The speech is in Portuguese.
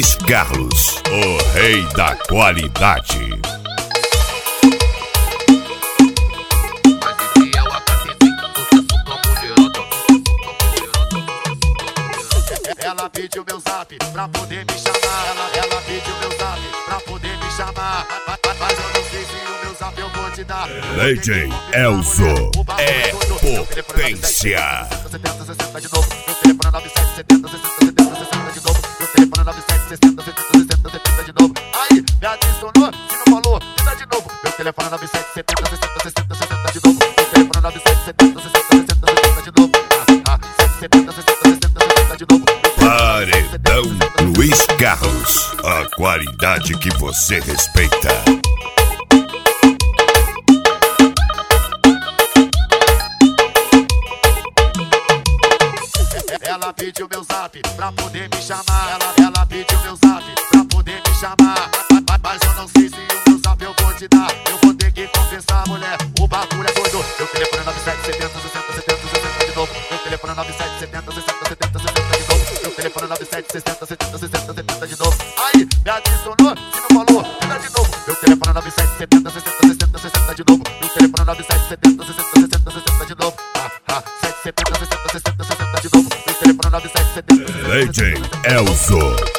Luiz Carlos, o rei da qualidade. Ela pediu meu zap pra poder me chamar. Ela pediu meu zap pra poder me chamar. Mas eu não sei se o meu zap eu vou te dar. DJ Elzo é potência. 70, 60 de novo. Meu telefone é 9770, 60, 70, 60 de novo. Meu telefone é 9760, 70, 60, 70 de novo. Aí, me adicionou, se não falou, tenta de novo. Meu telefone é 9770, 60, 60 de novo. Meu telefone é 9770, 60, 70 de novo. 70, 60 de novo. Paredão Luiz Carlos, a qualidade que você respeita. Ela pediu meu zap pra poder me chamar. Ela pediu meu zap pra poder me chamar. Mas eu não sei se o meu zap eu vou te dar. Eu vou ter que confessar, mulher, o bagulho é doido. Meu telefone é 9770, 60, 70, 60 de novo. Meu telefone é 9770, 60, 70, 60 de novo. Meu telefone é 9760, 70, 60, 70 de novo. Aí, me adicionou, se não falou, tenta de novo. Meu telefone é 9770, 60, 60 de novo. Meu telefone é 9770, 60, 60 de novo. 770, 60, 60 de novo. Meu telefone é 9770. DJ Elzo